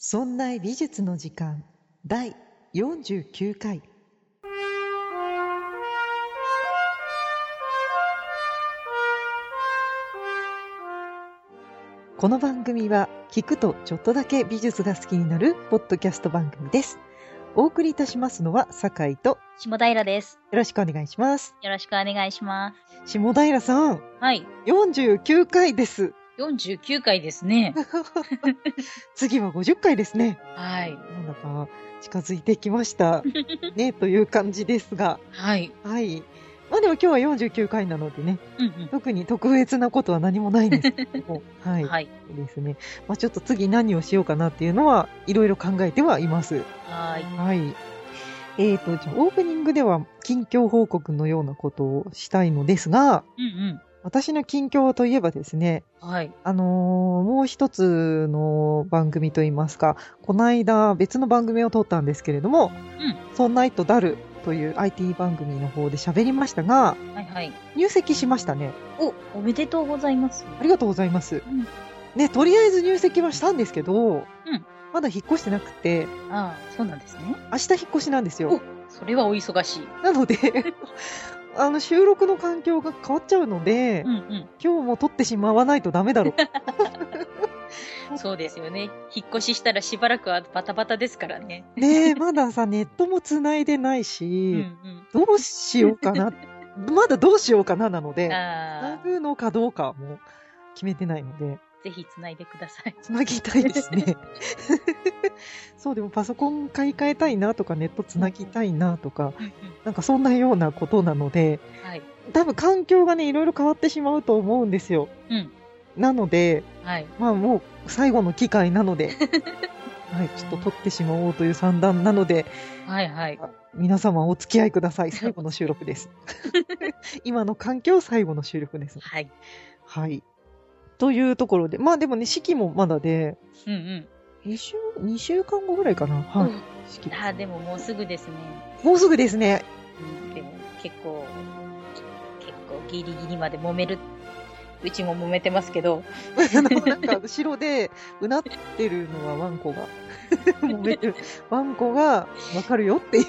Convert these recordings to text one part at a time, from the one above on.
そんな美術の時間第49回。この番組は聞くとちょっとだけ美術が好きになるポッドキャスト番組です。お送りいたしますのは酒井と下平です。 よろしくお願いします。 よろしくお願いします。 下平さん。 はい。 49回です。 49回ですね。 次は50回ですね。 はい。 なんだか近づいてきましたねという感じですが。 はい。 はい。まあでも今日は49回なのでね、特に特別なことは何もないんですけども、はい。はい。そうですね。まあちょっと次何をしようかなっていうのはいろいろ考えてはいます。 はい。 はい。じゃあオープニングでは近況報告のようなことをしたいのですが、私の近況といえばですね、 はい。 もう一つの番組といいますか、この間別の番組を撮ったんですけれども、そんなイットダルという IT 番組の方で喋りましたが、 はいはい。 入籍しましたね。 おめでとうございます。 ありがとうございます。ね、とりあえず入籍はしたんですけど、まだ引っ越してなくて、 ああ、そうなんですね。 明日引っ越しなんですよ。 それはお忙しい。 なので、収録の環境が変わっちゃうので、今日も撮ってしまわないとダメだろう。 そうですよね。引っ越ししたらしばらくはバタバタですからね。 ねえ、まださ、ネットも繋いでないし、どうしようかな。まだどうしようかななので、繋ぐのかどうかも決めてないので。 ぜひ繋いでください。 繋ぎたいですね。そう、でもパソコン買い替えたいなとか、ネット繋ぎたいなとか、なんかそんなようなことなので、多分環境がね、いろいろ変わってしまうと思うんですよ。なので、まあもう最後の機会なので、はい、ちょっと撮ってしまおうという算段なので、皆様お付き合いください。最後の収録です。今の環境最後の収録です。はい。というところで、まあでもね、式もまだで、2週間後ぐらいかな。はい。式。 でももうすぐですね。 もうすぐですね。 でも結構ギリギリまで揉める。うちも揉めてますけど。 なんか後ろでうなってるのはワンコが。揉めてる。ワンコがわかるよっていう。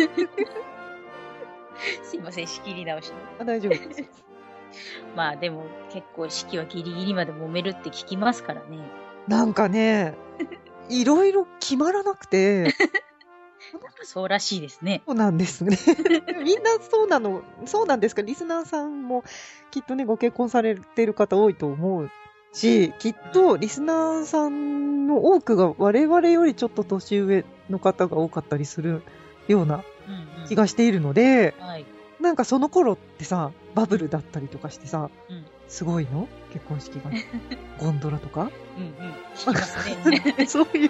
すいません、仕切り直し。 大丈夫です。 まあでも結構式はギリギリまで揉めるって聞きますからね。 なんかね、いろいろ決まらなくて。 そうらしいですね。 そうなんですね。みんなそうなんですか？リスナーさんもきっとね、ご結婚されてる方多いと思うし、きっとリスナーさんの多くが我々よりちょっと年上の方が多かったりするような気がしているので、なんかその頃ってさ、バブルだったりとかしてさ、すごいの？結婚式が。ゴンドラとか聞きますね。 そういう、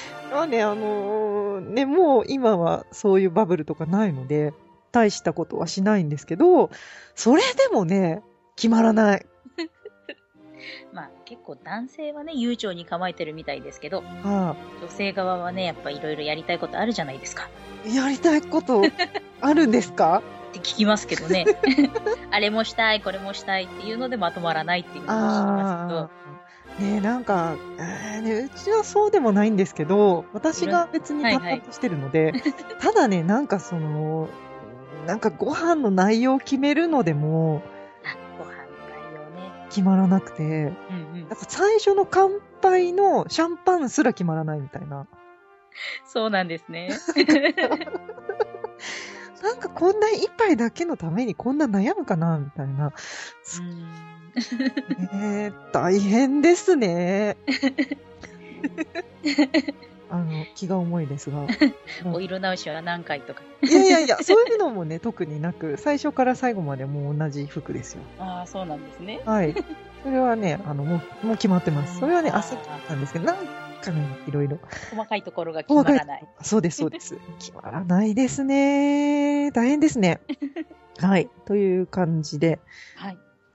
ね、もう今はそういうバブルとかないので、大したことはしないんですけど、それでもね、決まらない。 まあ結構男性はね、悠長に構えてるみたいですけど、女性側はね、やっぱいろいろやりたいことあるじゃないですか。 やりたいことあるんですか？ って聞きますけどね。あれもしたい、これもしたいっていうのでまとまらないっていうのを聞きますけど。ねえ、なんか、うちはそうでもないんですけど、私が別に淡々としてるので、ただね、なんかなんかご飯の内容を決めるのでも、 ご飯の内容ね。 決まらなくて、なんか最初の乾杯のシャンパンすら決まらないみたいな。 そうなんですね。 なんかこんな一杯だけのためにこんな悩むかなみたいな。大変ですね。気が重いですが。 お色直しは何回とか。 いや、そういうのもね、特になく、最初から最後までもう同じ服ですよ。 ああ、そうなんですね。 はい。それはね、もう決まってます。それはね、焦ったんですけど、なんかね、いろいろ。 細かいところが決まらない。 そうです。決まらないですね。大変ですね。はい。という感じで。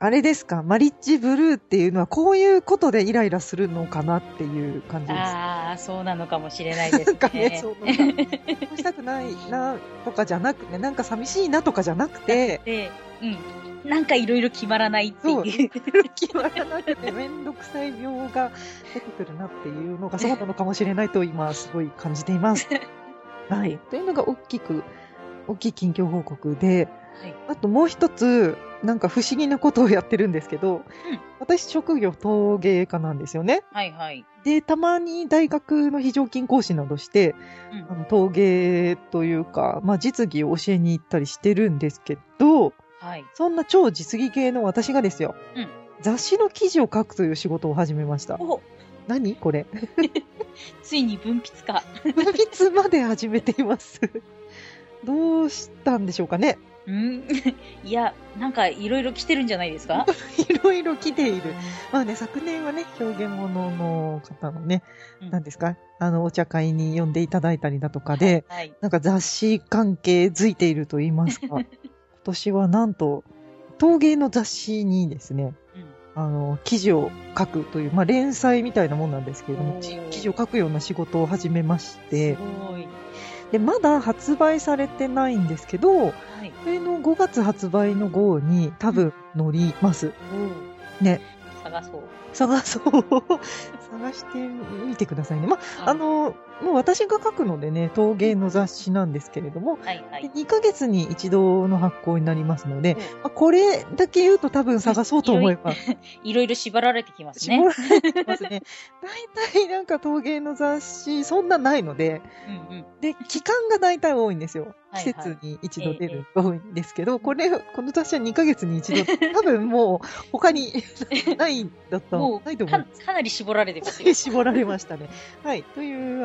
あれですか、マリッジブルーっていうのはこういうことでイライラするのかなっていう感じです。 ああ、そうなのかもしれないですね。 なんかね、そうしたくないなとかじゃなくて、なんか寂しいなとかじゃなくて、 なんかいろいろ決まらないっていう。 決まらなくてめんどくさい病が出てくるなっていうのがそうなのかもしれないと今すごい感じています。はい。というのが大きい近況報告で、はい、あともう一つ、なんか不思議なことをやってるんですけど、私職業陶芸家なんですよね。 はいはい。 で、たまに大学の非常勤講師などして、陶芸というか、実技を教えに行ったりしてるんですけど、はい、そんな超実技系の私がですよ、雑誌の記事を書くという仕事を始めました。何これついに文筆か。 文筆まで始めています。どうしたんでしょうかね。 いや、なんかいろいろ来てるんじゃないですか？ いろいろ来ている。昨年はね、表現物の方のね、何ですか、お茶会に呼んでいただいたりだとかで、なんか雑誌関係づいていると言いますか、今年はなんと、陶芸の雑誌にですね、記事を書くという、連載みたいなもんなんですけれども、記事を書くような仕事を始めまして、で、まだ発売されてないんですけど、それの5月発売の号に多分載ります。ね。探そう。探してみてくださいね。もう私が書くのでね、陶芸の雑誌なんですけれども、2ヶ月に一度の発行になりますので、これだけ言うと多分探そうと思えば。 いろいろ縛られてきますね。 絞られてきますね。大体なんか陶芸の雑誌、そんなないので、で、期間が大体多いんですよ。季節に一度出る多いんですけど、この雑誌は2ヶ月に一度、多分もう他にないんだったらないと思います。かなり絞られてますよ。 絞られましたね。はい。という、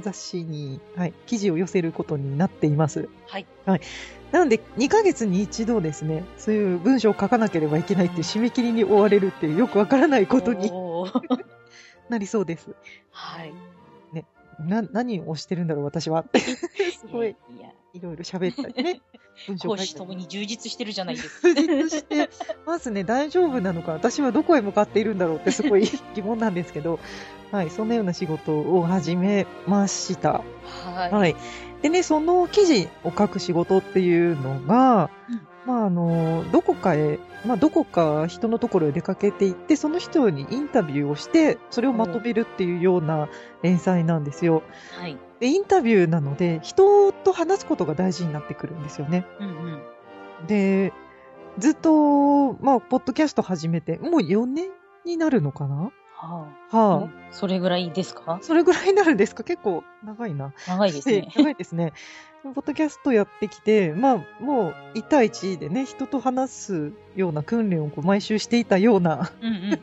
雑誌に、記事を寄せることになっています。はい。なので、2ヶ月に一度ですね、そういう文章を書かなければいけないっていう締め切りに追われるっていうよくわからないことになりそうです。はい。ね。何をしてるんだろう、私は。すごい、いろいろ喋ったりね。 講師ともに充実してるじゃないですか。 充実してますね。大丈夫なのか、私はどこへ向かっているんだろうってすごい疑問なんですけど、はい、そんなような仕事を始めました。はい。でね、その記事を書く仕事っていうのが、どこか人のところへ出かけていって、その人にインタビューをして、それをまとめるっていうような連載なんですよ。はい。で、インタビューなので、人と話すことが大事になってくるんですよね。で、ずっと、ポッドキャスト始めて、もう4年になるのかな？ それぐらいですか？ それぐらいになるんですか？結構長いな。 長いですね。 長いですね。ポッドキャストやってきて、もう1対1でね、人と話すような訓練を毎週していたような、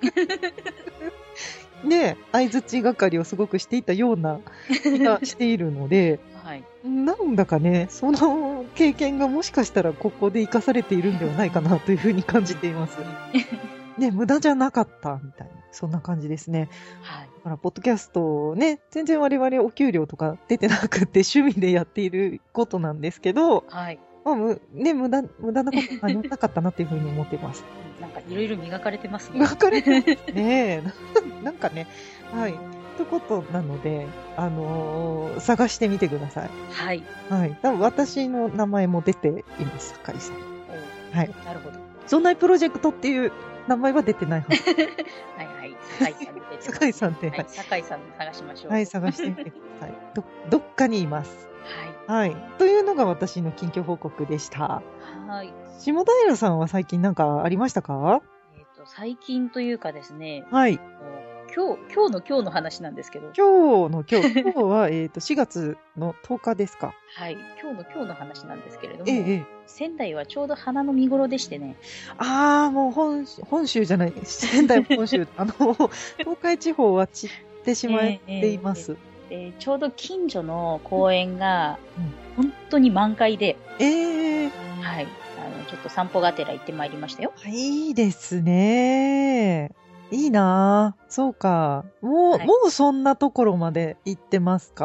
ね、相槌係をすごくしていたような気がしているので、なんだかね、その経験がもしかしたらここで活かされているんではないかなというふうに感じています。ね、無駄じゃなかったみたいな、そんな感じですね。はい。だから、ポッドキャストね、全然我々お給料とか出てなくて趣味でやっていることなんですけど、はい。無駄なこと何もなかったなっていうふうに思っています。 なんかいろいろ磨かれてますね。 磨かれてますね。なんかね、はい。ということなので、探してみてください。はい。はい。多分私の名前も出ています、酒井さん。はい。なるほど。そんなプロジェクトっていう名前は出てないはず。 はいはい。 酒井さんで。 はい。酒井さんで探しましょう。 はい、探してみてください。どっかにいます。はい。はい。というのが私の近況報告でした。はい。下平さんは最近なんかありましたか？ 最近というかですね。 はい。 今日の話なんですけど。 今日は4月の10日ですか。 はい。今日の話なんですけれども、仙台はちょうど花の見頃でしてね。 もう本州じゃない、仙台本州、東海地方は散ってしまっています。 ちょうど近所の公園が、本当に満開で、はい。ちょっと散歩がてら行ってまいりましたよ。 いいですね。いいなぁ。そうか。もうそんなところまで行ってますか。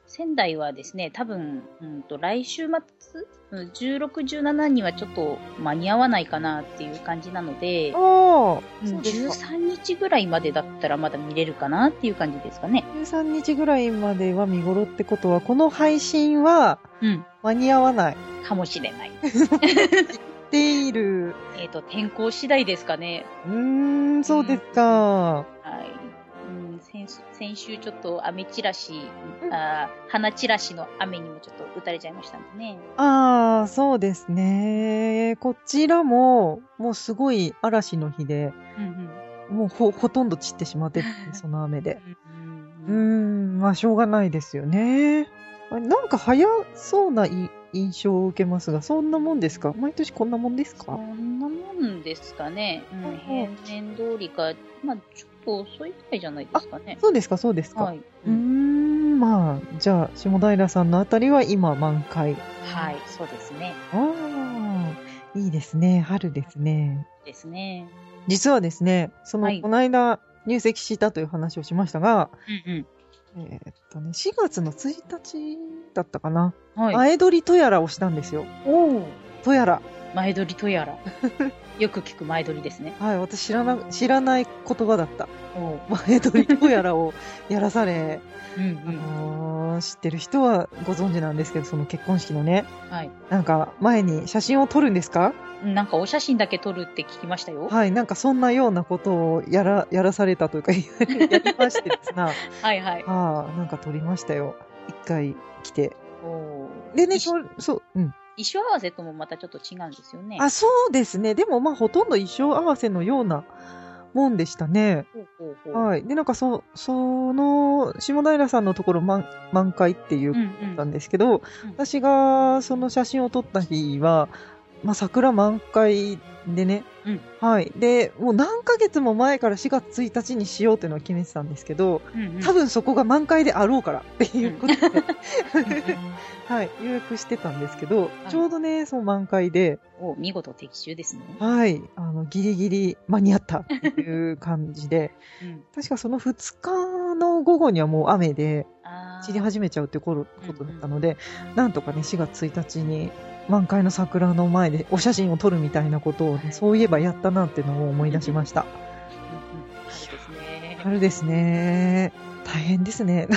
仙台はですね、多分、来週末、16、17にはちょっと間に合わないかなっていう感じなので、13日ぐらいまでだったらまだ見れるかなっていう感じですかね。 13日ぐらいまでは見頃ってことは、この配信は間に合わない。 かもしれない。 ている。 天候次第ですかね。 そうですか。 はい。先週ちょっと雨散らし、花散らしの雨にもちょっと打たれちゃいましたんでね。 そうですね。こちらも、もうすごい嵐の日で、もうほとんど散ってしまってる、その雨で。まあしょうがないですよね。なんか早そうな印象を受けますが、そんなもんですか？毎年こんなもんですか？ そんなもんですかね。平年通りか、まあちょっと遅いくらいじゃないですかね。 そうですか、そうですか。はい。まあ、じゃあ、下平さんのあたりは今満開。 はい、そうですね。 いいですね。春ですね。 ですね。 実はですね、この間入籍したという話をしましたが、4月の1日だったかな。前撮りとやらをしたんですよ。とやら。 前撮りとやら。よく聞く前撮りですね。 はい、私知らない言葉だった。前撮りとやらをやらされ、知ってる人はご存知なんですけど、その結婚式のね。はい。なんか前に写真を撮るんですか？ なんかお写真だけ撮るって聞きましたよ。 はい、なんかそんなようなことをやらされたというか、やりましてですな。 はいはい。 なんか撮りましたよ。一回来て。でね、衣装合わせともまたちょっと違うんですよね。 そうですね。でもまあほとんど衣装合わせのようなもんでしたね。はい。で、なんかその、下平さんのところ満開っていうことなんですけど、私がその写真を撮った日は、まあ桜満開でね、はい。で、もう何ヶ月も前から4月1日にしようっていうのを決めてたんですけど、多分そこが満開であろうからっていうことで、はい、予約してたんですけど、ちょうどね、その満開で。 見事的中ですね。 はい。ギリギリ間に合ったっていう感じで、確かその2日の午後にはもう雨で散り始めちゃうってことだったので、なんとかね、4月1日に満開の桜の前でお写真を撮るみたいなことを、ね、そういえばやったなっていうのを思い出しました。春ですね。大変ですね。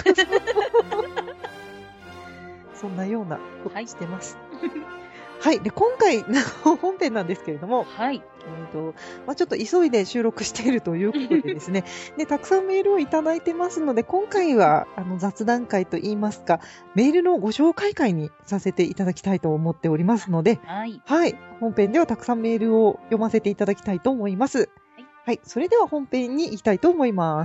そんなようなことしてます。はい。で、今回の本編なんですけれども、はい。まあ、ちょっと急いで収録しているということでですね、で、たくさんメールをいただいてますので、今回は雑談会といいますか、メールのご紹介会にさせていただきたいと思っておりますので、はい。はい。本編ではたくさんメールを読ませていただきたいと思います。はい。はい。それでは本編に行きたいと思います。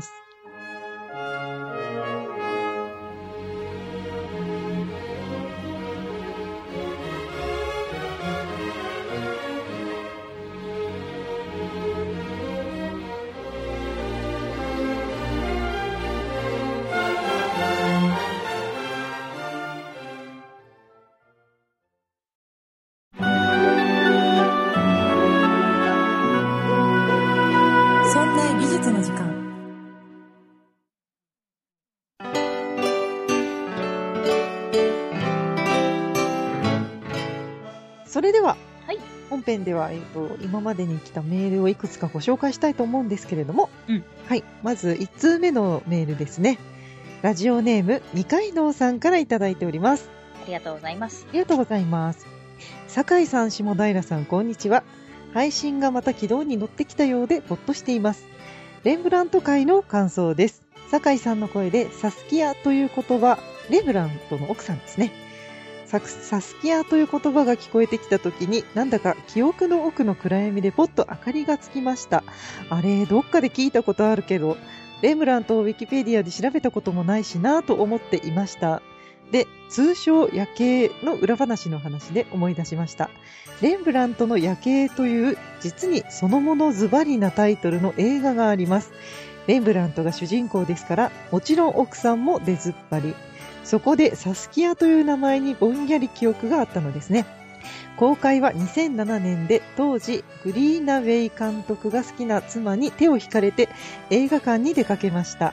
それでは、はい、本編では、今までに来たメールをいくつかご紹介したいと思うんですけれども、はい、まず1通目のメールですね。ラジオネーム二階堂さんからいただいております。 ありがとうございます。 ありがとうございます。酒井さん、下平さん、こんにちは。配信がまた軌道に乗ってきたようでほっとしています。レンブラント会の感想です。酒井さんの声でサスキアという言葉、レンブラントの奥さんですね。サスキアという言葉が聞こえてきたときに、なんだか記憶の奥の暗闇でポッと明かりがつきました。あれ、どっかで聞いたことあるけど、レンブラントをウィキペディアで調べたこともないしなぁと思っていました。で、通称夜景の裏話の話で思い出しました。レンブラントの夜景という実にそのものズバリなタイトルの映画があります。レンブラントが主人公ですから、もちろん奥さんも出ずっぱり。そこでサスキアという名前にぼんやり記憶があったのですね。公開は2007年で、当時グリーナウェイ監督が好きな妻に手を引かれて映画館に出かけました。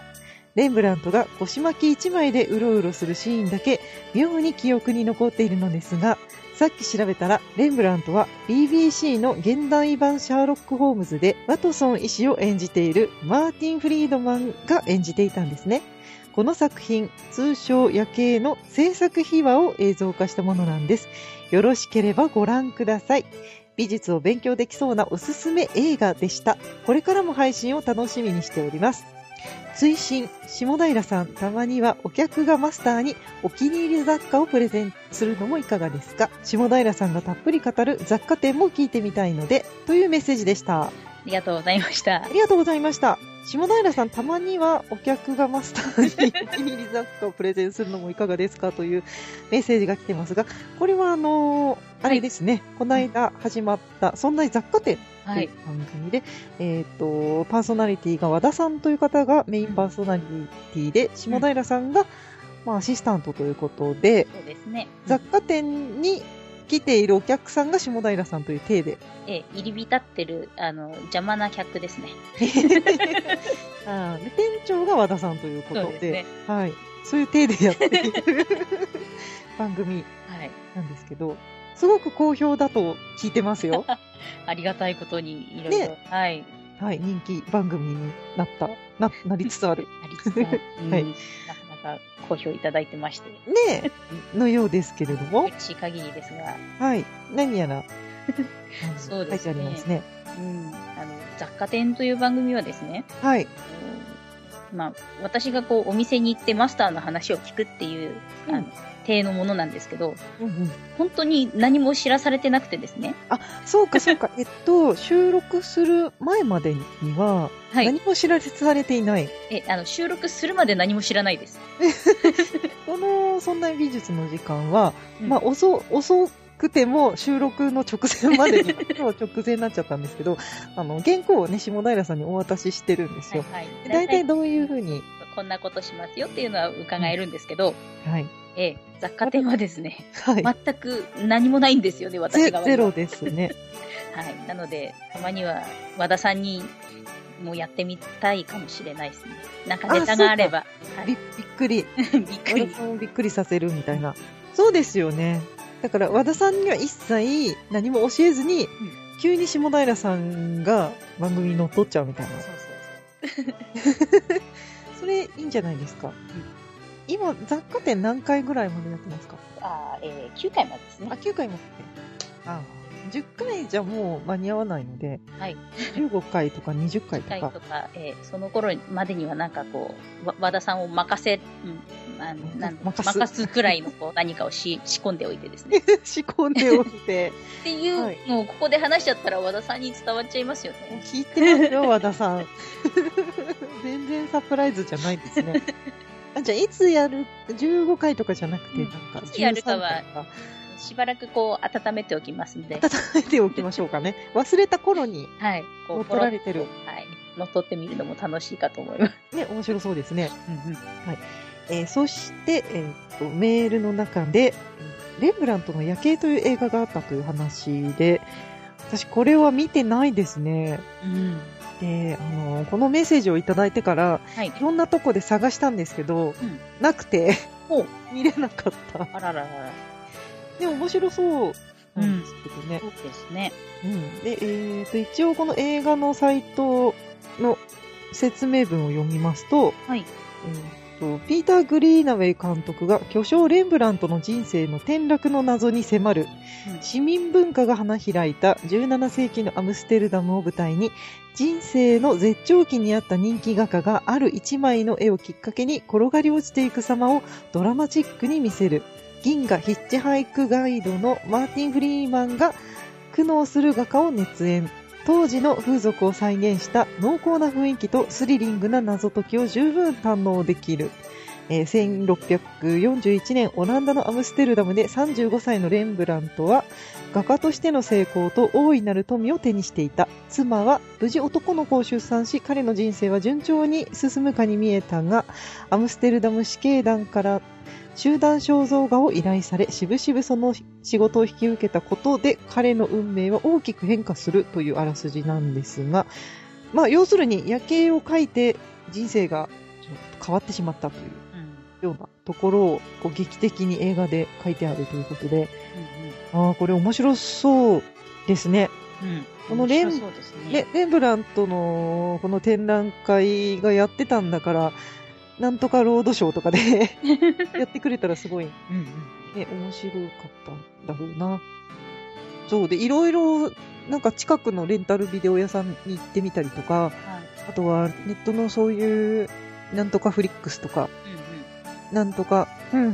レンブラントが腰巻き一枚でうろうろするシーンだけ妙に記憶に残っているのですが、さっき調べたらレンブラントは BBC の現代版シャーロック・ホームズでワトソン医師を演じているマーティン・フリードマンが演じていたんですね。この作品、通称夜警の制作秘話を映像化したものなんです。よろしければご覧ください。美術を勉強できそうなおすすめ映画でした。これからも配信を楽しみにしております。追伸、下平さん、たまにはお客がマスターにお気に入り雑貨をプレゼントするのもいかがですか。下平さんがたっぷり語る雑貨店も聞いてみたいので、というメッセージでした。 ありがとうございました。 ありがとうございました。下平さん、たまにはお客がマスターにお気に入り雑貨をプレゼンするのもいかがですかというメッセージが来てますが、これはあれですね、この間始まったそんな雑貨店という番組で、パーソナリティが和田さんという方がメインパーソナリティで、下平さんが、アシスタントということで、 そうですね、 雑貨店に来ているお客さんが下平さんという体で、 入り浸ってる邪魔な客ですね。 で店長が和田さんということそうですね、 はい、そういう体でやっている番組なんですけど、すごく好評だと聞いてますよ。 ありがたいことにいろいろ、 ね、はい、はい、人気番組になりつつある。 なりつつある。はい、なかなか好評いただいてまして。 ねのようですけれども。 嬉しい限りですが。 はい。何やら、 そうですね。 書いてありますね。 雑貨店という番組はですね。 はい。 私がお店に行ってマスターの話を聞くっていう、体のものなんですけど、本当に何も知らされてなくてですね。 あ、そうかそうか。収録する前までには、何も知らされていない。 収録するまで何も知らないです。 この、そんな美術の時間は、遅くても収録の直前までに、直前になっちゃったんですけど、原稿をね、下平さんにお渡ししてるんですよ。だいたいどういうふうに。 こんなことしますよっていうのは伺えるんですけど、 はい。 雑貨店はですね、全く何もないんですよね、私が。 ゼロですね。 はい。なので、たまには和田さんにもやってみたいかもしれないですね。なんかネタがあれば。 びっくり。 びっくり。 和田さんをびっくりさせるみたいな。そうですよね。だから和田さんには一切何も教えずに、急に下平さんが番組に乗っ取っちゃうみたいな。それいいんじゃないですか。今、雑貨店何回ぐらいまでやってますか ？9回までですね。 9回まで。10回じゃもう間に合わないので、15回とか20回とか。 10回とか、その頃までにはなんか和田さんを任すくらいの何かを仕込んでおいてですね。 仕込んでおいて。 っていう、もうここで話しちゃったら和田さんに伝わっちゃいますよね。 聞いてますよ、和田さん。全然サプライズじゃないですね。じゃあ、いつやる ?15 回とかじゃなくて、なんか、 いつやるかは、しばらく温めておきますので。 温めておきましょうかね。忘れた頃に、乗っ取られてる。 乗っ取ってみるのも楽しいかと思います。 ね、面白そうですね。そして、メールの中で、レンブラントの夜警という映画があったという話で、私これは見てないですね。で、このメッセージをいただいてから、いろんなとこで探したんですけど、なくて、見れなかった。 あらららら。 でも面白そうなんですけどね。 そうですね。 で、一応この映画のサイトの説明文を読みますと、ピーター・グリーナウェイ監督が巨匠レンブラントの人生の転落の謎に迫る、市民文化が花開いた17世紀のアムステルダムを舞台に、人生の絶頂期にあった人気画家がある一枚の絵をきっかけに転がり落ちていく様をドラマチックに見せる。銀河ヒッチハイクガイドのマーティン・フリーマンが苦悩する画家を熱演。当時の風俗を再現した濃厚な雰囲気とスリリングな謎解きを十分堪能できる。1641年オランダのアムステルダムで35歳のレンブラントは画家としての成功と大いなる富を手にしていた。妻は無事男の子を出産し、彼の人生は順調に進むかに見えたが、アムステルダム死刑団から集団肖像画を依頼され、しぶしぶその仕事を引き受けたことで彼の運命は大きく変化するというあらすじなんですが、要するに夜景を描いて人生が変わってしまったというようなところをこう劇的に映画で書いてあるということで、これ面白そうですね。このレンブラントのこの展覧会がやってたんだから、なんとかロードショーとかでやってくれたらすごい、ね、面白かったんだろうな。そうで、いろいろなんか近くのレンタルビデオ屋さんに行ってみたりとか、あとはネットのそういうなんとかフリックスとか、なんとか、言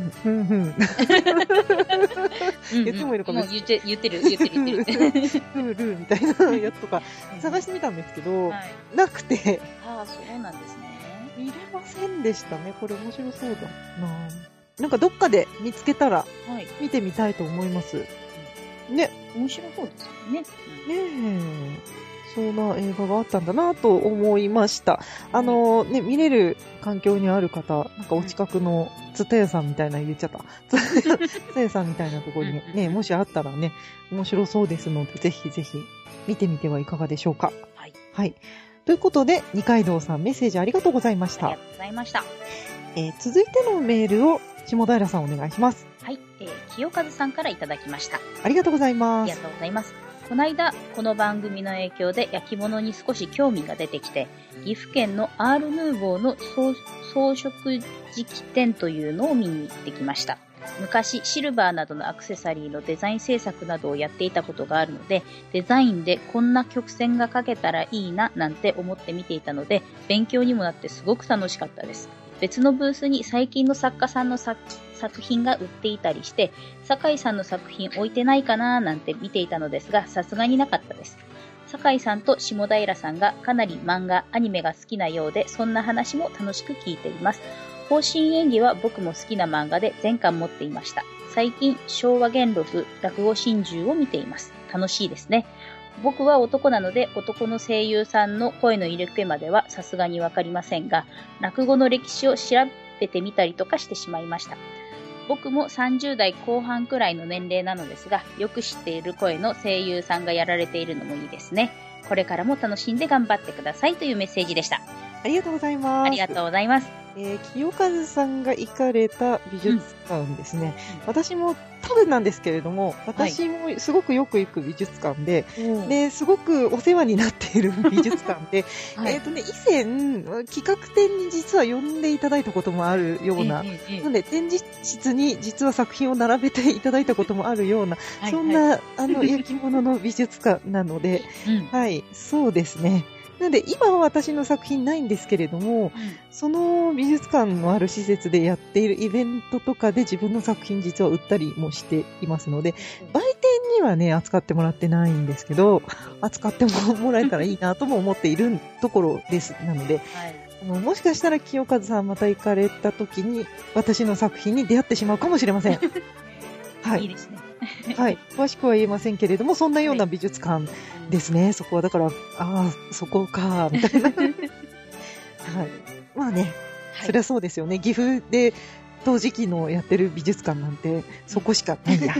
ってもいいのかな。 言ってる。ルーみたいなやつとか探してみたんですけど、なくて。 そうなんですね。 見れませんでしたね。これ面白そうだな。なんかどっかで見つけたら見てみたいと思います。ね。 面白そうですよね。 ねえ。そんな映画があったんだなと思いました。見れる環境にある方、なんかお近くのツタヤさんみたいな言っちゃった。ツタヤさんみたいなところにね、もしあったらね、面白そうですので、ぜひぜひ見てみてはいかがでしょうか。はい。ということで、二階堂さんメッセージありがとうございました。 ありがとうございました。 続いてのメールを下平さんお願いします。 はい、清和さんからいただきました。 ありがとうございます。 ありがとうございます。この間、この番組の影響で焼き物に少し興味が出てきて、岐阜県のアール・ヌーボーの装飾磁器店というのを見に行ってきました。昔、シルバーなどのアクセサリーのデザイン制作などをやっていたことがあるので、デザインでこんな曲線が描けたらいいななんて思って見ていたので、勉強にもなってすごく楽しかったです。別のブースに最近の作家さんの作品が売っていたりして、酒井さんの作品置いてないかなーなんて見ていたのですが、さすがになかったです。酒井さんと下平さんがかなり漫画、アニメが好きなようで、そんな話も楽しく聞いています。方針演技は僕も好きな漫画で全巻持っていました。最近、昭和元禄落語心中を見ています。楽しいですね。僕は男なので男の声優さんの声の入れ替えまではさすがにわかりませんが、落語の歴史を調べてみたりとかしてしまいました。僕も30代後半くらいの年齢なのですが、よく知っている声の声優さんがやられているのもいいですね。これからも楽しんで頑張ってくださいというメッセージでした。 ありがとうございます。 ありがとうございます。 清和さんが行かれた美術館ですね。私も多分なんですけれども、私もすごくよく行く美術館で、で、すごくお世話になっている美術館で、以前、企画展に実は呼んでいただいたこともあるような、なので展示室に実は作品を並べていただいたこともあるような、そんな、焼き物の美術館なので、はい、そうですね。なので、今は私の作品ないんですけれども、その美術館のある施設でやっているイベントとかで自分の作品実は売ったりもしていますので、売店にはね、扱ってもらってないんですけど、扱ってもらえたらいいなとも思っているところです。なので、もしかしたら清和さんまた行かれた時に、私の作品に出会ってしまうかもしれません。 はい。いいですね。 はい。詳しくは言えませんけれども、そんなような美術館ですね。そこはだから、そこか、みたいな。はい。まあね、そりゃそうですよね。岐阜で陶磁器のやってる美術館なんて、そこしかないや。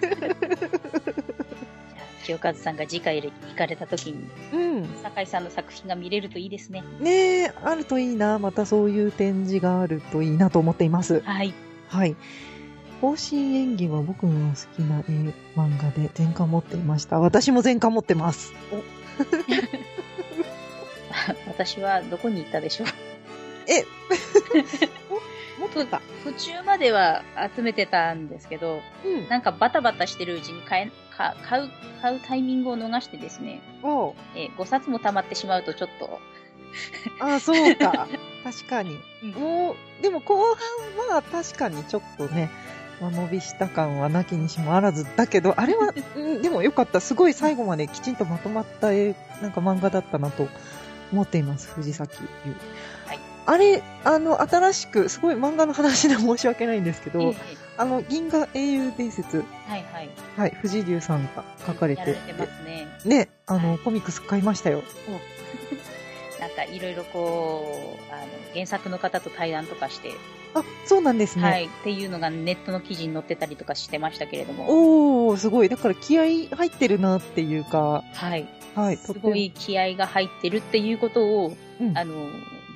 清和さんが次回行かれた時に、酒井さんの作品が見れるといいですね。 ねえ、あるといいな。またそういう展示があるといいなと思っています。 はい。 はい。方針演技は僕の好きな漫画で全巻持っていました。私も全巻持ってます。 私はどこに行ったでしょう。 持ってた。 途中までは集めてたんですけど、なんかバタバタしてるうちに買うタイミングを逃してですね、5冊も溜まってしまうとちょっと。 そうか。確かに。でも後半は確かにちょっとね、伸びした感はなきにしもあらずだけど、あれは、でもよかった。すごい最後まできちんとまとまったなんか漫画だったなと思っています。藤崎優。はい。あれ、新しく、すごい漫画の話で申し訳ないんですけど、銀河英雄伝説。はい。藤龍さんが書かれて。 やられてますね。 ね、コミックス買いましたよ。 なんかいろいろ原作の方と対談とかして。 そうなんですね。 はい。っていうのがネットの記事に載ってたりとかしてましたけれども。 すごい。だから気合入ってるなっていうか。 はい。はい。すごい気合が入ってるっていうことを、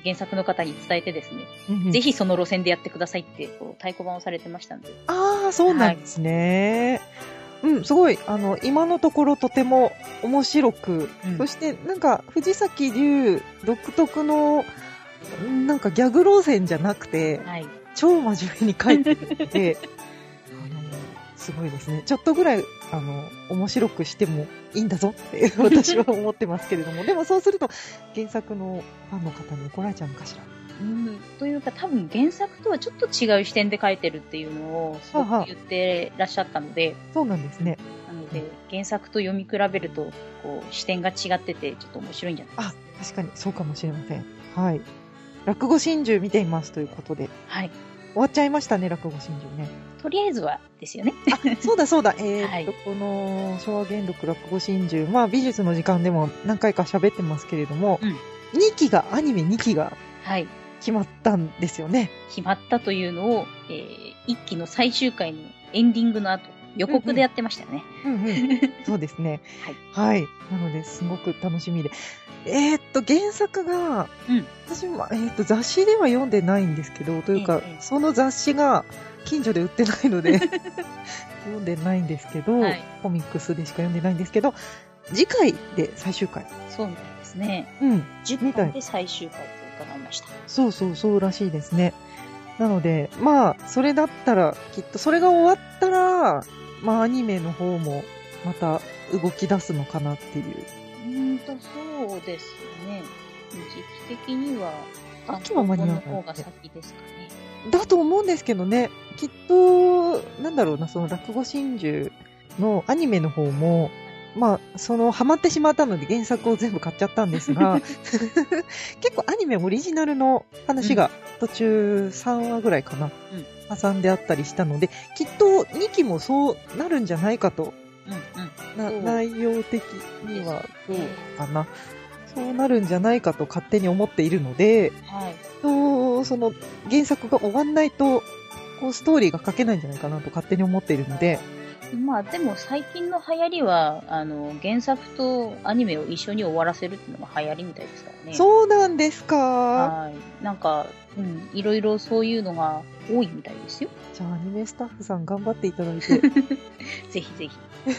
原作の方に伝えてですね、ぜひその路線でやってくださいって、太鼓判をされてましたんで。 ああ、そうなんですね。すごい、今のところとても面白く、そしてなんか、藤崎龍独特の、なんかギャグ路線じゃなくて、超真面目に書いてるので、すごいですね。ちょっとぐらい、面白くしてもいいんだぞって私は思ってますけれども、でもそうすると原作のファンの方に怒られちゃうのかしら。 というか多分原作とはちょっと違う視点で書いてるっていうのをすごく言ってらっしゃったので、 そうなんですね。 なので原作と読み比べると視点が違っててちょっと面白いんじゃないですか。 確かにそうかもしれません。はい。落語真珠見ていますということで。 はい。 終わっちゃいましたね、落語真珠ね。 とりあえずはですよね。 そうだ。この昭和元禄落語真珠、美術の時間でも何回か喋ってますけれども、2期が、アニメ2期が、決まったんですよね。 決まったというのを、1期の最終回のエンディングの後、予告でやってましたよね。 そうですね。はい。なので、すごく楽しみで。原作が、私も、雑誌では読んでないんですけど、というか、その雑誌が近所で売ってないので、読んでないんですけど、コミックスでしか読んでないんですけど、次回で最終回。 そうみたいですね。10巻で最終回と伺いました。 そうらしいですね。なので、それだったら、きっとそれが終わったら、アニメの方もまた動き出すのかなっていう。 そうですね。時期的には、 秋は間に合わない。 の方が先ですかね。 だと思うんですけどね。きっと、その落語真珠のアニメの方も、ハマってしまったので原作を全部買っちゃったんですが、結構アニメオリジナルの話が途中3話ぐらいかな、挟んであったりしたので、きっと2期もそうなるんじゃないかと、内容的にはどうかな。そうなるんじゃないかと勝手に思っているので、その原作が終わんないと、ストーリーが書けないんじゃないかなと勝手に思っているので、 でも最近の流行りは、原作とアニメを一緒に終わらせるっていうのが流行りみたいですからね。 そうなんですか。 なんか、いろいろそういうのが多いみたいですよ。 じゃあアニメスタッフさん頑張っていただいて。 ぜひぜひ。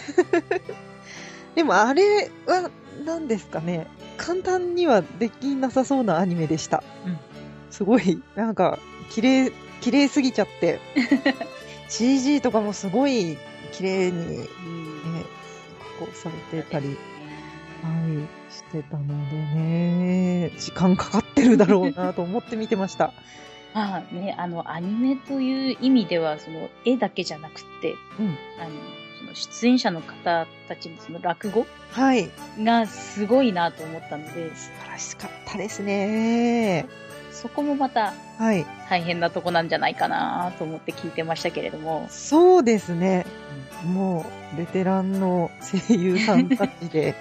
でもあれは何ですかね。簡単にはできなさそうなアニメでした。すごい、なんか、綺麗すぎちゃって。CG とかもすごい綺麗に、加工されてたり、してたのでね、時間かかってるだろうなと思って見てました。 アニメという意味では、その絵だけじゃなくて、その出演者の方たちのその落語がすごいなと思ったので、 素晴らしかったですね。 そこもまた、大変なとこなんじゃないかなと思って聞いてましたけれども。 そうですね。もう、ベテランの声優さんたちで、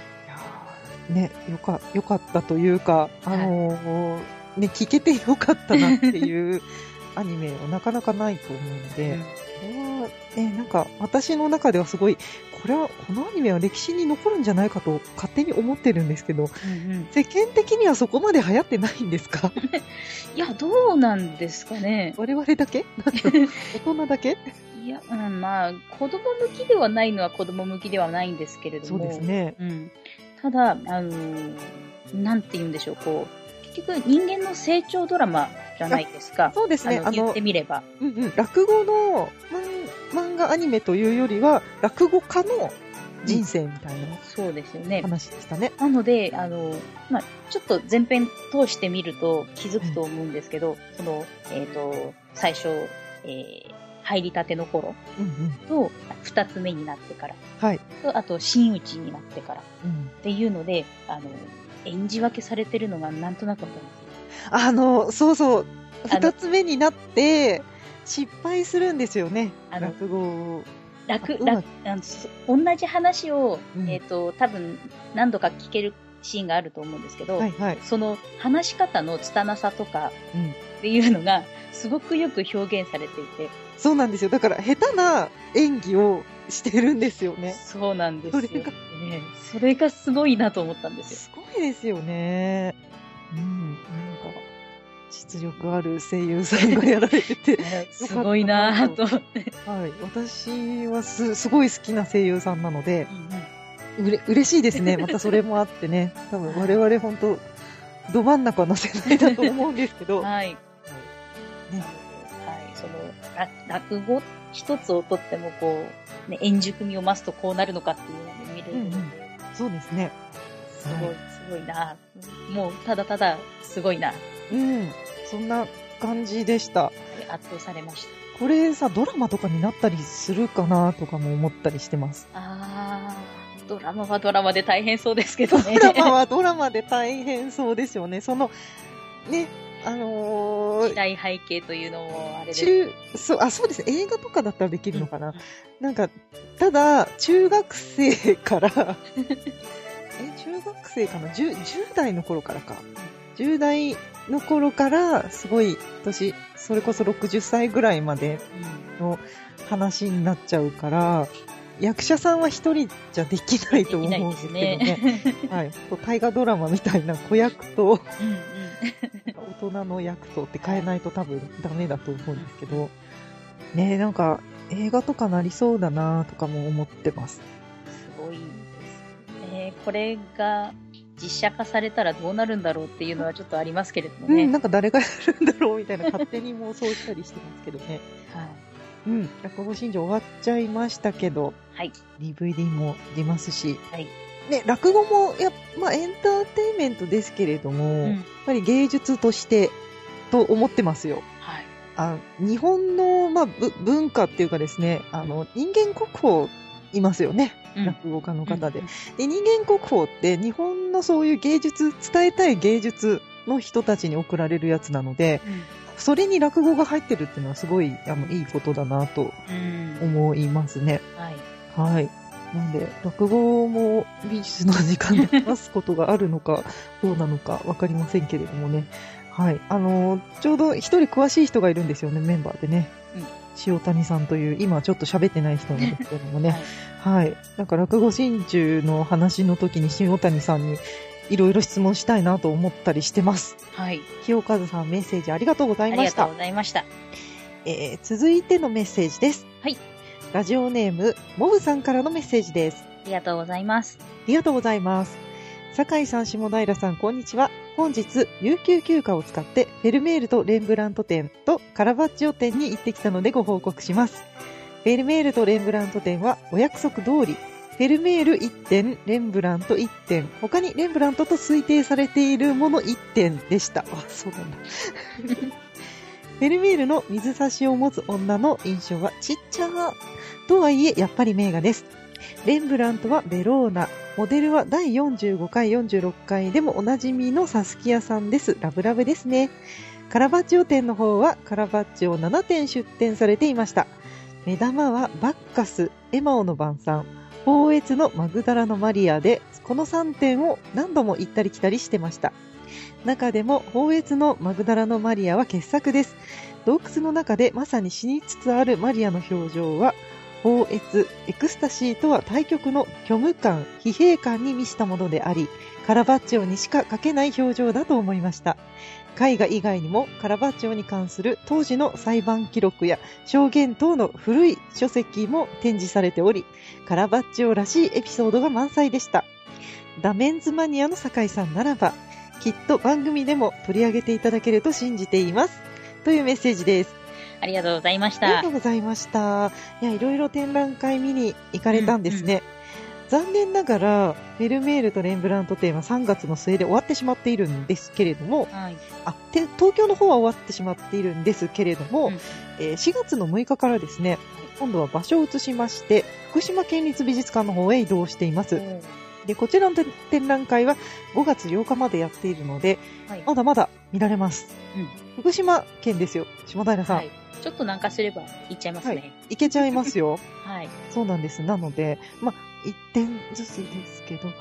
よかったというか、聞けてよかったなっていうアニメはなかなかないと思うので、なんか私の中ではすごい、このアニメは歴史に残るんじゃないかと勝手に思ってるんですけど、世間的にはそこまで流行ってないんですか？ いや、どうなんですかね。 我々だけ？大人だけ？ いや、子供向きではないのは子供向きではないんですけれども。 そうですね。 ただ、なんて言うんでしょう、結局人間の成長ドラマじゃないですか。 そうですね。 言ってみれば。 落語の漫画アニメというよりは、落語家の人生みたいな、 そうですよね。 話でしたね。 なので、ちょっと前編通してみると気づくと思うんですけど、最初、入りたての頃と、二つ目になってから、と、あと、真打ちになってから、っていうので、演じ分けされてるのがなんとなくわかります。 そう。二つ目になって、失敗するんですよね。落語を。 同じ話を、多分何度か聞けるシーンがあると思うんですけど、その話し方の拙さとかっていうのがすごくよく表現されていて。 そうなんですよ。だから下手な演技をしてるんですよね。 そうなんですよ。それがすごいなと思ったんですよ。 すごいですよね。なんか実力ある声優さんがやられててすごいなぁと思って。 はい。私はすごい好きな声優さんなので、嬉しいですね。またそれもあってね。多分我々本当ど真ん中の世代だと思うんですけど。 はい。ね。はい。その、落語一つをとってもこう、ね、円熟味を増すとこうなるのかっていうのを見れるので、 そうですね。 すごいな。もうただただすごいな。 そんな感じでした。 圧倒されました。 これさ、ドラマとかになったりするかなとかも思ったりしてます。 ドラマはドラマで大変そうですけどね。 ドラマはドラマで大変そうですよね。その、ね、 時代背景というのもあれです。 そうですね。映画とかだったらできるのかな。なんか、ただ、中学生から、中学生かな 10 代の頃からか。10代の頃から、すごい年、それこそ60歳ぐらいまでの話になっちゃうから、役者さんは一人じゃできないと思うんですけどね。はい。大河ドラマみたいな子役と、大人の役とって変えないと多分ダメだと思うんですけど、ね、なんか映画とかなりそうだなとかも思ってます。 すごいですね。これが実写化されたらどうなるんだろうっていうのはちょっとありますけれどもね。 なんか誰がやるんだろうみたいな勝手に妄想したりしてますけどね。はい。落語真珠終わっちゃいましたけど、はい。DVD も出ますし、はい。ね、落語もエンターテインメントですけれども、やっぱり芸術としてと思ってますよ。はい。日本の、文化っていうかですね、人間国宝いますよね。落語家の方で。で、人間国宝って日本のそういう芸術、伝えたい芸術の人たちに贈られるやつなので、それに落語が入ってるっていうのはすごいいいことだなと思いますね。はい。はい。なんで、落語も美術の時間で話すことがあるのか、どうなのかわかりませんけれどもね。はい。ちょうど一人詳しい人がいるんですよね、メンバーでね。塩谷さんという、今ちょっと喋ってない人なんですけどもね。はい。なんか落語真珠の話の時に塩谷さんにいろいろ質問したいなと思ったりしてます。はい。清和さんメッセージありがとうございました。ありがとうございました。続いてのメッセージです。はい。ラジオネーム、モブさんからのメッセージです。 ありがとうございます。 ありがとうございます。酒井さん、下平さん、こんにちは。本日、有給休暇を使って、フェルメールとレンブラント展とカラバッチョ展に行ってきたのでご報告します。フェルメールとレンブラント展は、お約束通り、フェルメール1点、レンブラント1点、他にレンブラントと推定されているもの1点でした。そうなんだ。フェルメールの水差しを持つ女の印象はちっちゃー。とはいえ、やっぱり名画です。レンブラントはベローナ。モデルは第45回、46回でもおなじみのサスキアさんです。ラブラブですね。カラバッチョ展の方はカラバッチョ7点出展されていました。目玉はバッカス、エマオの晩餐、宝越のマグダラのマリアで、この3点を何度も行ったり来たりしてました。中でも宝越のマグダラのマリアは傑作です。洞窟の中でまさに死につつあるマリアの表情は、宝越、エクスタシーとは対極の虚無感、疲弊感に満ちたものであり、カラバッチョにしか描けない表情だと思いました。絵画以外にもカラバッチョに関する当時の裁判記録や証言等の古い書籍も展示されており、カラバッチョらしいエピソードが満載でした。ダメンズマニアの酒井さんならば、きっと番組でも取り上げていただけると信じています。というメッセージです。 ありがとうございました。 ありがとうございました。いや、いろいろ展覧会見に行かれたんですね。残念ながら、フェルメールとレンブラント展は3月の末で終わってしまっているんですけれども、東京の方は終わってしまっているんですけれども、4月の6日からですね、今度は場所を移しまして、福島県立美術館の方へ移動しています。で、こちらの展覧会は5月8日までやっているので、まだまだ見られます。福島県ですよ、下平さん。 ちょっと南下すれば行っちゃいますね。 行けちゃいますよ。はい。そうなんです。なので、1点ずつですけど、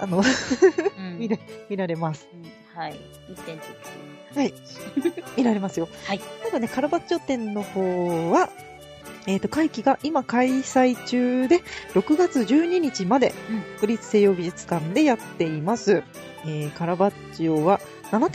見られます。 はい。1点ずつ。はい。見られますよ。はい。ただね、カラバッチョ展の方は、会期が今開催中で、6月12日まで、国立西洋美術館でやっています。カラバッチョは7点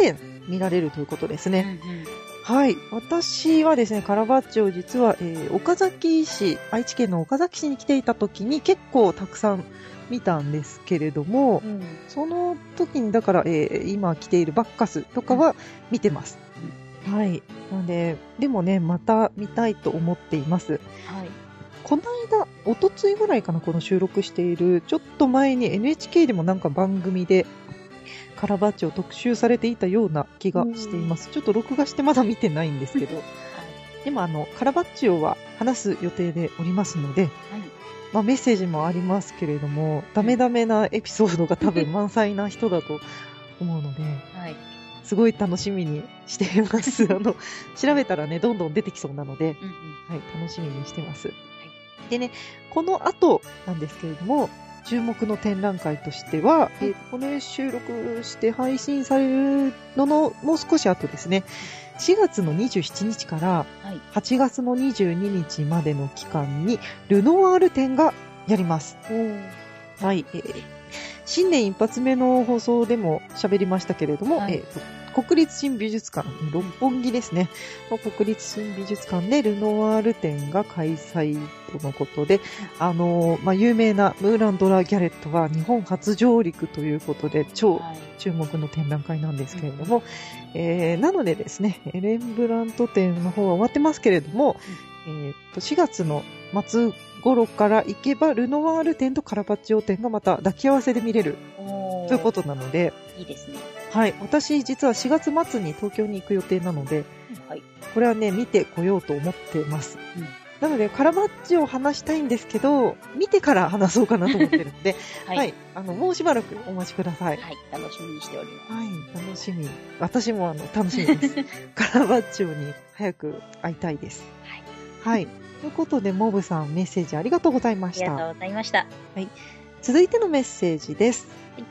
見られるということですね。はい。私はですね、カラバッチョを実は、岡崎市、愛知県の岡崎市に来ていた時に結構たくさん見たんですけれども、その時にだから、今来ているバッカスとかは見てます。はい。なので、でもね、また見たいと思っています。はい。この間、おとついぐらいかな、この収録している、ちょっと前に NHK でもなんか番組で、カラバッチョを特集されていたような気がしています。ちょっと録画してまだ見てないんですけど。でもカラバッチョは話す予定でおりますので、まあ、メッセージもありますけれども、ダメダメなエピソードが多分満載な人だと思うので、すごい楽しみにしています。調べたらね、どんどん出てきそうなので、はい、楽しみにしてます。でね、この後なんですけれども、注目の展覧会としては、これ収録して配信されるののもう少し後ですね、4月の27日から8月の22日までの期間にルノワール展がやります。はい、新年一発目の放送でも喋りましたけれども、国立新美術館、六本木ですね。国立新美術館でルノワール展が開催とのことで、有名なムーラン・ドラ・ギャレットは日本初上陸ということで、超注目の展覧会なんですけれども、なのでですね、レンブラント展の方は終わってますけれども、4月の末頃から行けば、ルノワール展とカラバッチョ展がまた抱き合わせで見れるということなので、 いいですね。 はい。私、実は4月末に東京に行く予定なので、これはね、見てこようと思ってます。なので、カラバッチョを話したいんですけど、見てから話そうかなと思ってるので、はい。もうしばらくお待ちください。 はい。楽しみにしております。 はい。楽しみ。私も楽しみです。カラバッチョに早く会いたいです。はい。ということで、モブさん、メッセージありがとうございました。 ありがとうございました。 はい。続いてのメッセージです。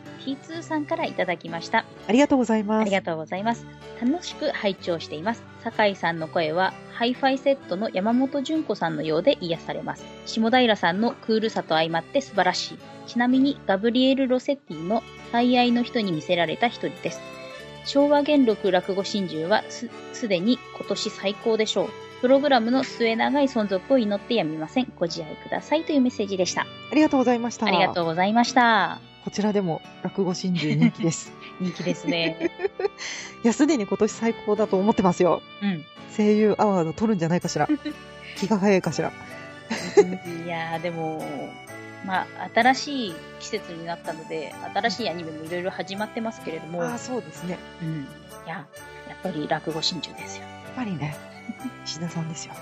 T2 さんからいただきました。 ありがとうございます。 ありがとうございます。楽しく拝聴しています。酒井さんの声は、ハイファイセットの山本純子さんのようで癒されます。下平さんのクールさと相まって素晴らしい。ちなみに、ガブリエル・ロセッティの最愛の人に魅せられた一人です。昭和元禄落語真珠はすでに今年最高でしょう。プログラムの末長い存続を祈ってやみません。ご自愛くださいというメッセージでした。 ありがとうございました。 ありがとうございました。 こちらでも落語真珠人気です。 人気ですね。 いや、すでに今年最高だと思ってますよ。声優アワード取るんじゃないかしら。気が早いかしら。 いやー、でも、新しい季節になったので、新しいアニメもいろいろ始まってますけれども。 そうですね。 いや、やっぱり落語真珠ですよ。やっぱりね、石田さんですよ。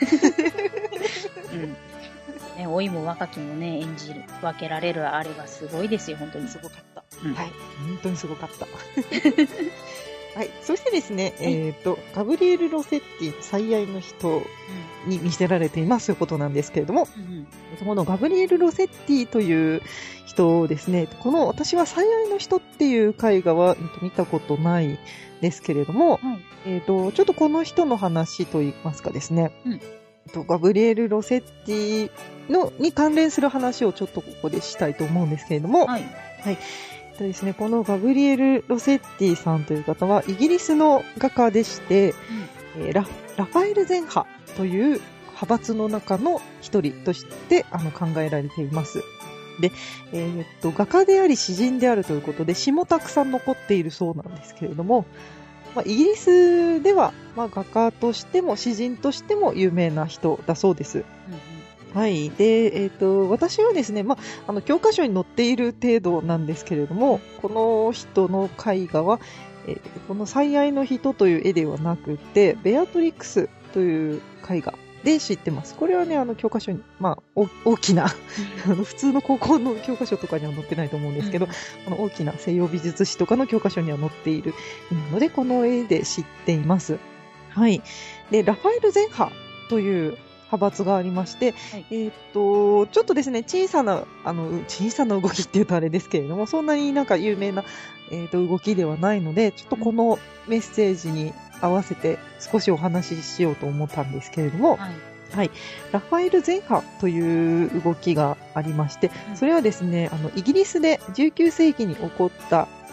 ね、老いも若きもね、演じ分けられるあれはすごいですよ、本当に。 すごかった。はい。本当にすごかった。はい。そしてですね、ガブリエル・ロセッティ最愛の人に見せられていますということなんですけれども、このガブリエル・ロセッティという人ですね、この私は最愛の人っていう絵画は見たことないですけれども、ちょっとこの人の話といいますかですね、ガブリエル・ロセッティに関連する話をちょっとここでしたいと思うんですけれども、ですね、このガブリエル・ロセッティさんという方はイギリスの画家でして、ラファエル・ゼンハという派閥の中の一人として考えられています。で、画家であり詩人であるということで詩もたくさん残っているそうなんですけれども、イギリスでは、画家としても詩人としても有名な人だそうです。はい。で、私はですね、教科書に載っている程度なんですけれども、この人の絵画は、この最愛の人という絵ではなくて、ベアトリックスという絵画で知ってます。これはね、教科書に、大きな、普通の高校の教科書とかには載ってないと思うんですけど、大きな西洋美術史とかの教科書には載っている絵なので、この絵で知っています。はい。で、ラファエル・ゼンハという派閥がありまして、ちょっとですね、小さな動きって言うとあれですけれども、そんなになんか有名な、動きではないので、ちょっとこのメッセージに合わせて少しお話ししようと思ったんですけれども、ラファエル・ゼンハという動きがありまして、それはですね、イギリスで19世紀に起こった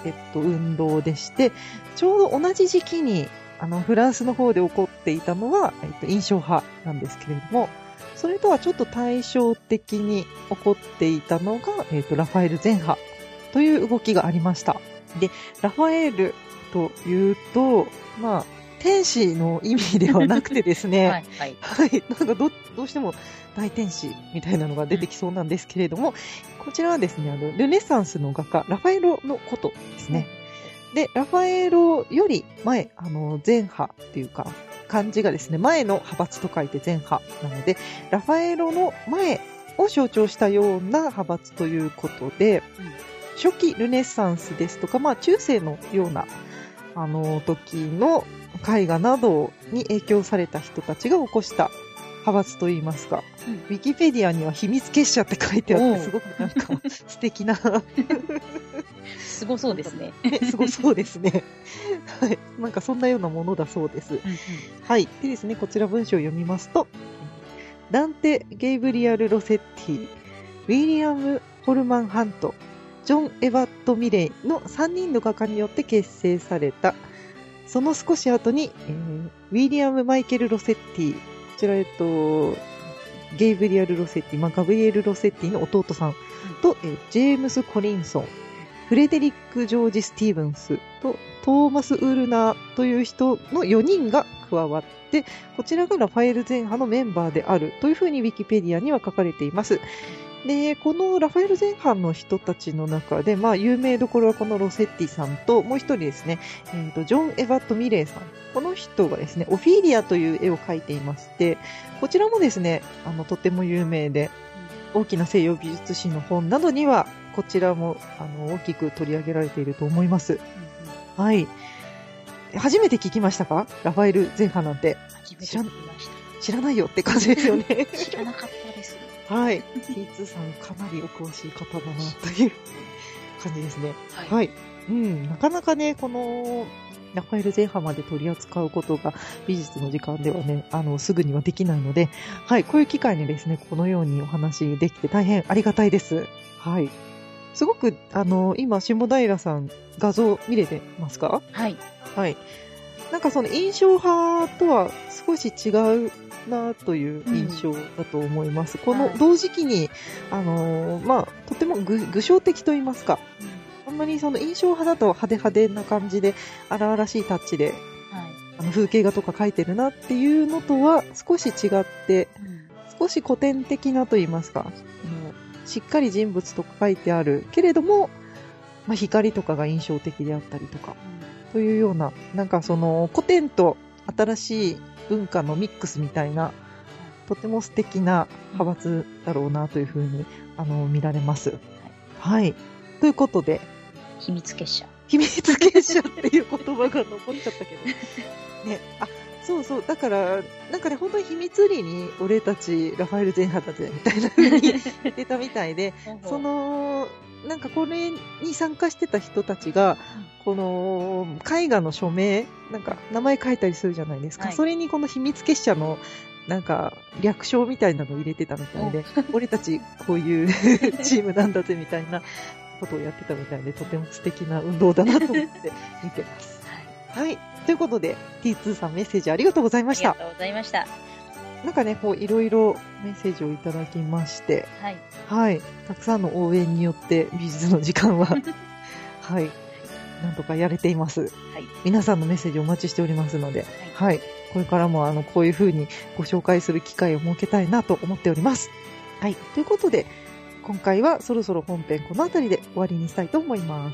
運動でして、ちょうど同じ時期に、フランスの方で起こっていたのは、印象派なんですけれども、それとはちょっと対照的に起こっていたのが、ラファエル前派という動きがありました。で、ラファエルというと、まあ、天使の意味ではなくてですね、はい、はい。はい。なんかどうしても大天使みたいなのが出てきそうなんですけれども、こちらはですね、ルネサンスの画家、ラファエロのことですね。で、ラファエロより前、前派っていうか、漢字がですね、前の派閥と書いて前派なので、ラファエロの前を象徴したような派閥ということで、初期ルネサンスですとか、まあ中世のような、時の絵画などに影響された人たちが起こした派閥といいますか、ウィキペディアには秘密結社って書いてあって、すごくなんか素敵なすごそうですね。 すごそうですね。はい。なんかそんなようなものだそうです。はい。でですね、こちら文章を読みますと、ダンテ・ゲイブリアル・ロセッティ、ウィリアム・ホルマン・ハント、ジョン・エバット・ミレイの3人の画家によって結成された。その少し後に、ウィリアム・マイケル・ロセッティ、こちら、ゲイブリアル・ロセッティ、ガブリエル・ロセッティの弟さんと、ジェームス・コリンソン、フレデリック・ジョージ・スティーブンスとトーマス・ウールナーという人の4人が加わって、こちらがラファエル前派のメンバーであるというふうにウィキペディアには書かれています。で、このラファエル前派の人たちの中で、まあ、有名どころはこのロセッティさんと、もう一人ですね、ジョン・エヴァット・ミレイさん。この人がですね、オフィーリアという絵を描いていまして、こちらもですね、とても有名で、大きな西洋美術史の本などには、こちらも、大きく取り上げられていると思います。はい。初めて聞きましたか？ラファエル前派なんて。 初めて聞きました。 知らないよって感じですよね。 知らなかったです。 はい。T2 さん、かなりお詳しい方だな、という感じですね。はい。うん。なかなかね、この、ラファエル前派まで取り扱うことが美術の時間ではね、すぐにはできないので、はい。こういう機会にですね、このようにお話できて大変ありがたいです。はい。すごく、今、下平さん、画像見れてますか？ はい。 はい。なんかその印象派とは少し違うなという印象だと思います。この同時期に、まあ、とても具象的と言いますか、あんまりその印象派だと派手派手な感じで、荒々しいタッチで、風景画とか描いてるなっていうのとは少し違って、少し古典的なと言いますか、しっかり人物とか書いてあるけれども、まあ、光とかが印象的であったりとか、というような、なんかその古典と新しい文化のミックスみたいな、とても素敵な派閥だろうなというふうに見られます。はい。ということで、 秘密結社。 秘密結社っていう言葉が残っちゃったけど。ね。あ、そうそう。だから、なんかね、本当に秘密裏に俺たちラファエル前派だぜ、みたいな風に言ってたみたいで、その、なんかこれに参加してた人たちが、この絵画の署名、なんか名前書いたりするじゃないですか。はい、それにこの秘密結社のなんか略称みたいなのを入れてたみたいで、俺たちこういうチームなんだぜみたいなことをやってたみたいで、とても素敵な運動だなと思って見てます。はい。ということで、T2 さんメッセージありがとうございました。 ありがとうございました。 なんかね、こういろいろメッセージをいただきまして、はい。はい。たくさんの応援によって美術の時間は、はい。なんとかやれています。はい。皆さんのメッセージお待ちしておりますので、はい。はい、これからもこういう風にご紹介する機会を設けたいなと思っております。はい。ということで、今回はそろそろ本編この辺りで終わりにしたいと思います。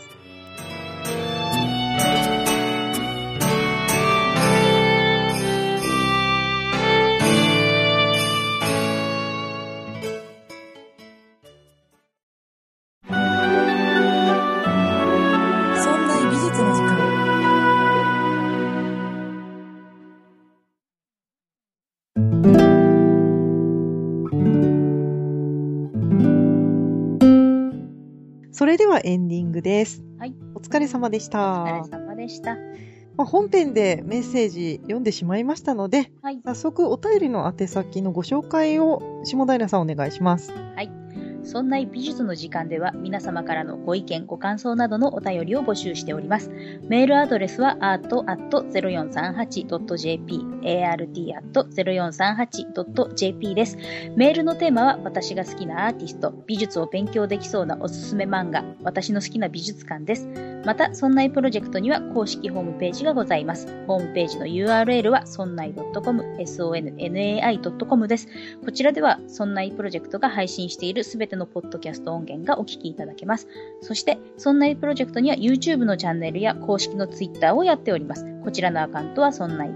それではエンディングです。はい。お疲れ様でした。 お疲れ様でした。 本編でメッセージ読んでしまいましたので、はい、早速お便りの宛先のご紹介を下平さんお願いします。 はい。 そんな美術の時間では皆様からのご意見、ご感想などのお便りを募集しております。メールアドレスは art@0438.jp art@0438.jp です。メールのテーマは私が好きなアーティスト、美術を勉強できそうなおすすめ漫画、私の好きな美術館です。また、そんないプロジェクトには公式ホームページがございます。ホームページの URL はそんない .com、sonnai.com です。こちらでは、そんないプロジェクトが配信しているすべてのポッドキャスト音源がお聞きいただけます。そして、そんないプロジェクトには YouTube のチャンネルや公式の Twitter をやっております。こちらのアカウントはそんない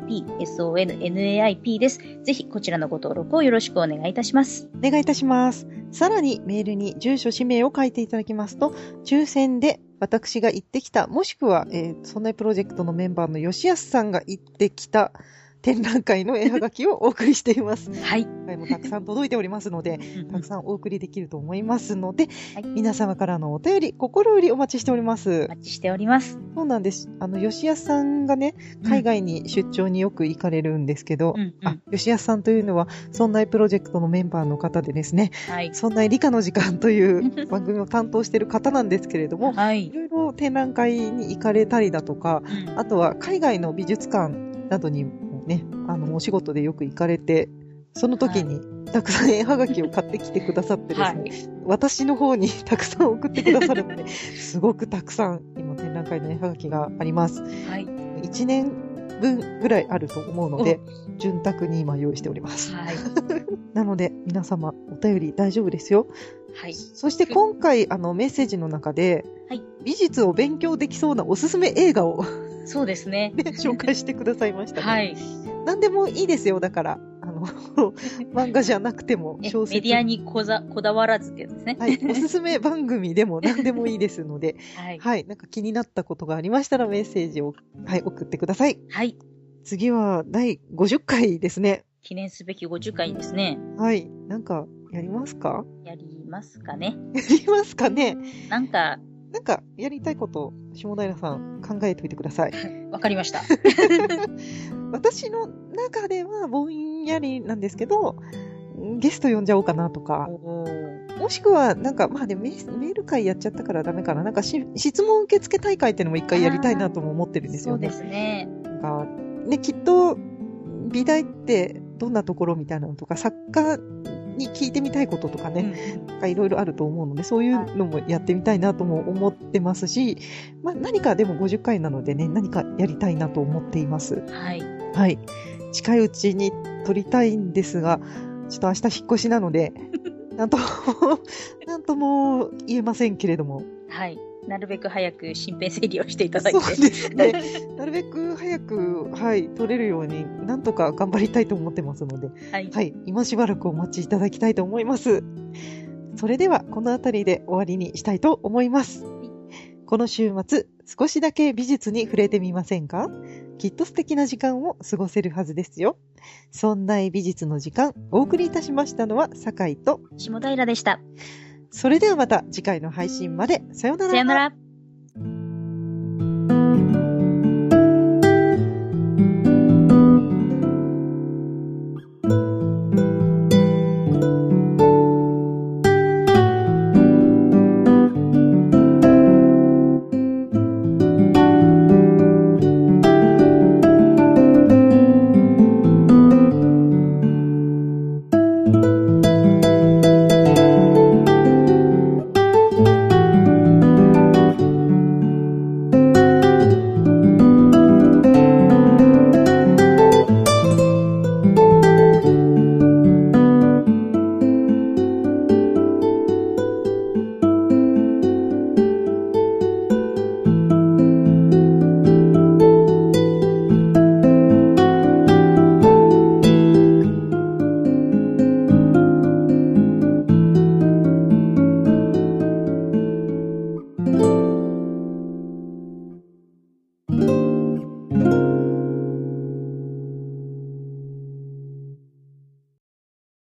P、SONNAIP です。ぜひこちらのご登録をよろしくお願いいたします。 お願いいたします。さらにメールに住所、氏名を書いていただきますと、抽選で私が行ってきた、もしくは、そんないプロジェクトのメンバーの吉安さんが行ってきた展覧会の絵はがきをお送りしています。 はい。 もうたくさん届いておりますので、たくさんお送りできると思いますので、はい、皆様からのお便り、心よりお待ちしております。 お待ちしております。 そうなんです。吉安さんがね、海外に出張によく行かれるんですけど、吉安さんというのは、そんないプロジェクトのメンバーの方でですね、はい、そんない理科の時間という番組を担当している方なんですけれども、はい、いろいろ展覧会に行かれたりだとか、あとは海外の美術館などにね、お仕事でよく行かれて、その時にたくさん絵はがきを買ってきてくださってですね、はい、私の方にたくさん送ってくださるので、すごくたくさん今展覧会の絵はがきがあります。はい、1年分ぐらいあると思うので、潤沢に今用意しております。はい、なので皆様お便り大丈夫ですよ。はい、そして今回メッセージの中で、はい、美術を勉強できそうなおすすめ映画をそうですね。 紹介してくださいましたね。 はい。 何でもいいですよ。だから、漫画じゃなくても小説。メディアにこだわらずってやつですね。 はい。おすすめ番組でも何でもいいですので、はい。はい。なんか気になったことがありましたらメッセージを、はい、送ってください。はい。次は第50回ですね。 記念すべき50回ですね。 はい。なんか、やりますか？ やりますかね。 やりますかね。 なんか、 やりたいこと、下平さん考えておいてください。 わかりました。 私の中ではぼんやりなんですけど、ゲスト呼んじゃおうかなとか、もしくはまあでもメール会やっちゃったからダメかな。質問受付大会っていうのも一回やりたいなとも思ってるんですよね。 そうですね。 きっと、美大ってどんなところみたいなのとか、作家に聞いてみたいこととかね、いろいろあると思うので、そういうのもやってみたいなとも思ってますし、まあ何かでも50回なのでね、何かやりたいなと思っています。はい。はい。近いうちに撮りたいんですが、ちょっと明日引っ越しなので、なんとも言えませんけれども。はい。 なるべく早く身辺整理をしていただいて。 そうですね。なるべく早く、はい、取れるように、なんとか頑張りたいと思ってますので、はい。はい、今しばらくお待ちいただきたいと思います。それでは、このあたりで終わりにしたいと思います。この週末、少しだけ美術に触れてみませんか？きっと素敵な時間を過ごせるはずですよ。そんな美術の時間、お送りいたしましたのは、酒井と下平でした。 それではまた次回の配信まで。さようなら。 さようなら。